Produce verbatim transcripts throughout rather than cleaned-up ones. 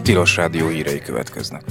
Tilos Rádió hírei következnek.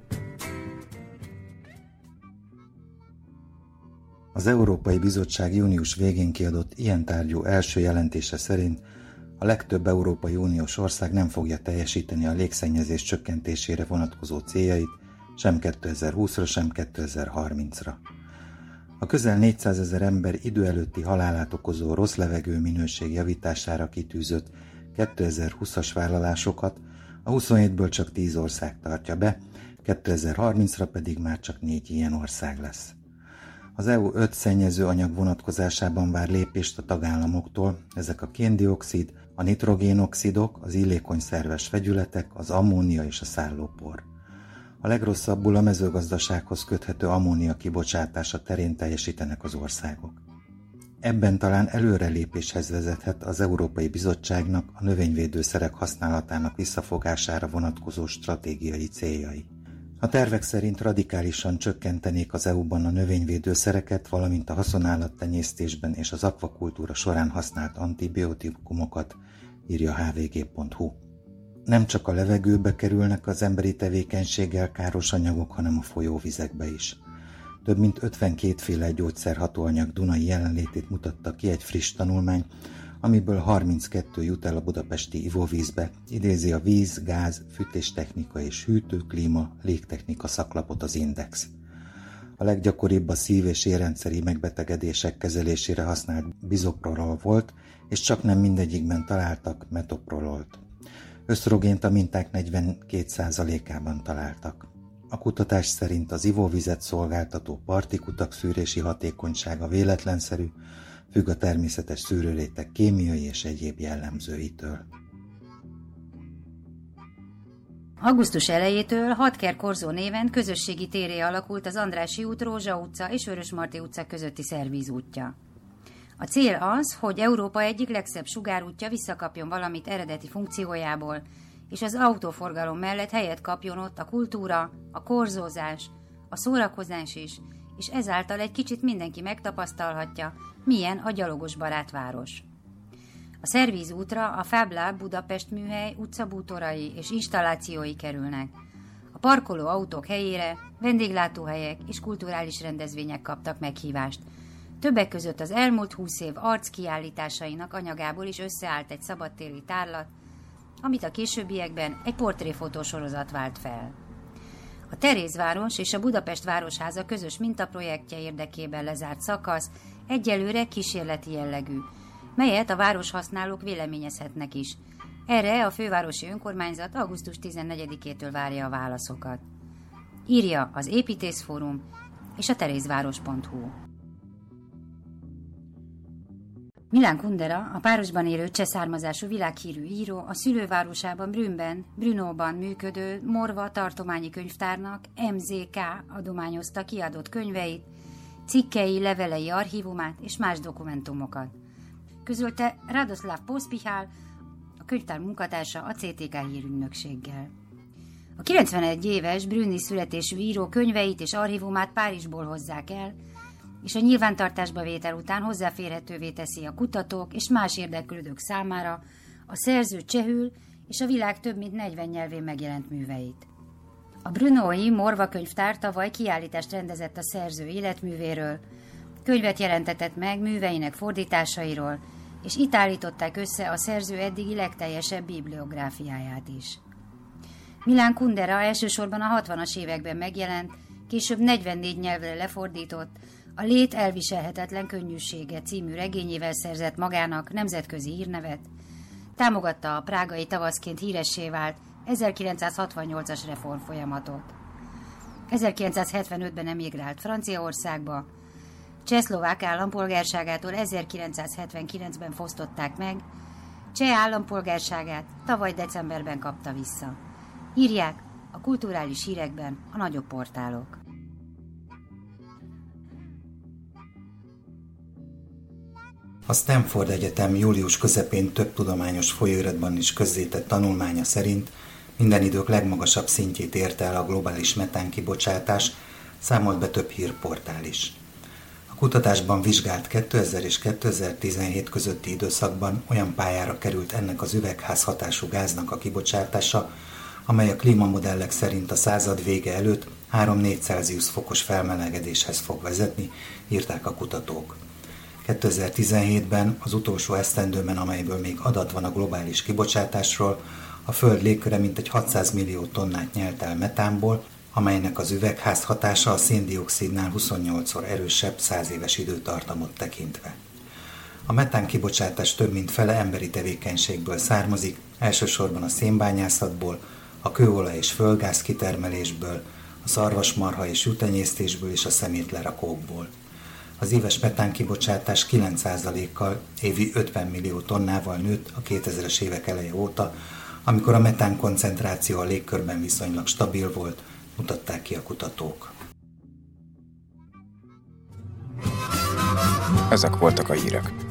Az Európai Bizottság június végén kiadott ilyen tárgyú első jelentése szerint a legtöbb Európai Uniós ország nem fogja teljesíteni a légszennyezés csökkentésére vonatkozó céljait sem kétezer-húszra, sem kétezer-harmincra. A közel négyszázezer ember idő előtti halálát okozó rossz levegő minőség javítására kitűzött kétezer-húszas vállalásokat a huszonhétből csak tíz ország tartja be, kétezer-harmincra pedig már csak négy ilyen ország lesz. Az é u öt szennyező anyag vonatkozásában vár lépést a tagállamoktól, ezek a kén-dioxid, a nitrogénoxidok, az illékony szerves vegyületek, az ammónia és a szállópor. A legrosszabbul a mezőgazdasághoz köthető ammónia kibocsátása terén teljesítenek az országok. Ebben talán előrelépéshez vezethet az Európai Bizottságnak a növényvédőszerek használatának visszafogására vonatkozó stratégiai céljai. A tervek szerint radikálisan csökkentenék az é u-ban a növényvédőszereket, valamint a haszonállattenyésztésben és az akvakultúra során használt antibiotikumokat, írja há vé gé pont hú. Nem csak a levegőbe kerülnek az emberi tevékenységgel káros anyagok, hanem a folyóvizekbe is. Több mint ötvenkétféle gyógyszerhatóanyag dunai jelenlétét mutatta ki egy friss tanulmány, amiből harminckettő jut el a budapesti ivóvízbe, idézi a víz, gáz, fűtéstechnika és hűtő, klíma, légtechnika szaklapot az Index. A leggyakoribb a szív- és érrendszeri megbetegedések kezelésére használt bizoprolol volt, és csak nem mindegyikben találtak metoprololt. Ösztrogént a minták negyvenkét százalékában találtak. A kutatás szerint az ivóvizet szolgáltató partikutak szűrési hatékonysága véletlenszerű, függ a természetes szűrőréteg kémiai és egyéb jellemzőitől. Augusztus elejétől Hatker Korzó néven közösségi térré alakult az Andrássy út, Rózsa utca és Vörösmarty utca közötti szervíz útja. A cél az, hogy Európa egyik legszebb sugárútja visszakapjon valamit eredeti funkciójából, és az autóforgalom mellett helyet kapjon ott a kultúra, a korzózás, a szórakozás is, és ezáltal egy kicsit mindenki megtapasztalhatja, milyen a gyalogos barát város. A szervízútra a FabLab Budapest műhely utcabútorai és installációi kerülnek. A parkoló autók helyére vendéglátóhelyek és kulturális rendezvények kaptak meghívást. Többek között az elmúlt húsz év arc kiállításainak anyagából is összeállt egy szabadtéri tárlat, amit a későbbiekben egy portréfotósorozat vált fel. A Terézváros és a Budapest Városháza közös mintaprojektje érdekében lezárt szakasz egyelőre kísérleti jellegű, melyet a városhasználók véleményezhetnek is. Erre a fővárosi önkormányzat augusztus tizennegyedikétől várja a válaszokat. Írja az Építészfórum és a terézváros pont hú. Milan Kundera, a Párosban élő cseh származású világhírű író, a szülővárosában Brünnben, Brnóban működő Morva tartományi könyvtárnak em zé ká adományozta kiadott könyveit, cikkei, levelei archívumát és más dokumentumokat. Közölte Radoslav Pospihal, a könyvtár munkatársa a cé té ká hírügynökséggel. A kilencvenegy éves brünni születésű író könyveit és archívumát Párizsból hozzák el, és a nyilvántartásba vétel után hozzáférhetővé teszi a kutatók és más érdeklődők számára a szerző csehül és a világ több mint negyven nyelvén megjelent műveit. A brnói Morva könyvtár tavaly kiállítást rendezett a szerző életművéről, könyvet jelentetett meg műveinek fordításairól, és itt állították össze a szerző eddigi legteljesebb bibliográfiáját is. Milan Kundera elsősorban a hatvanas években megjelent, később negyvennégy nyelvre lefordított, A lét elviselhetetlen könnyűsége című regényével szerzett magának nemzetközi hírnevet, támogatta a prágai tavaszként híressé vált ezerkilencszázhatvannyolcas reformfolyamatot. ezerkilencszázhetvenötben emigrált Franciaországba, csehszlovák állampolgárságától ezerkilencszázhetvenkilencben fosztották meg, cseh állampolgárságát tavaly decemberben kapta vissza. Írják a kulturális hírekben a nagyobb portálok. A Stanford Egyetem július közepén több tudományos folyóiratban is közzétett tanulmánya szerint minden idők legmagasabb szintjét érte el a globális metánkibocsátás, számolt be több hírportál is. A kutatásban vizsgált kétezer és kétezer-tizenhét közötti időszakban olyan pályára került ennek az üvegházhatású gáznak a kibocsátása, amely a klímamodellek szerint a század vége előtt három-négy Celsius fokos felmelegedéshez fog vezetni, írták a kutatók. kétezer-tizenhétben, az utolsó esztendőben, amelyből még adat van a globális kibocsátásról, a Föld légköre mintegy hatszáz millió tonnát nyelt el metánból, amelynek az üvegházhatása a szén-dioxidnál huszonnyolcszor erősebb száz éves időtartamot tekintve. A metán kibocsátás több mint fele emberi tevékenységből származik, elsősorban a szénbányászatból, a kőolaj és földgáz kitermelésből, a szarvasmarha és juhtenyésztésből és a szemétlerakókból. Az éves metán kibocsátás kilenc százalékkal, évi ötven millió tonnával nőtt a kétezres évek eleje óta, amikor a metán koncentráció a légkörben viszonylag stabil volt, mutatták ki a kutatók. Ezek voltak a hírek.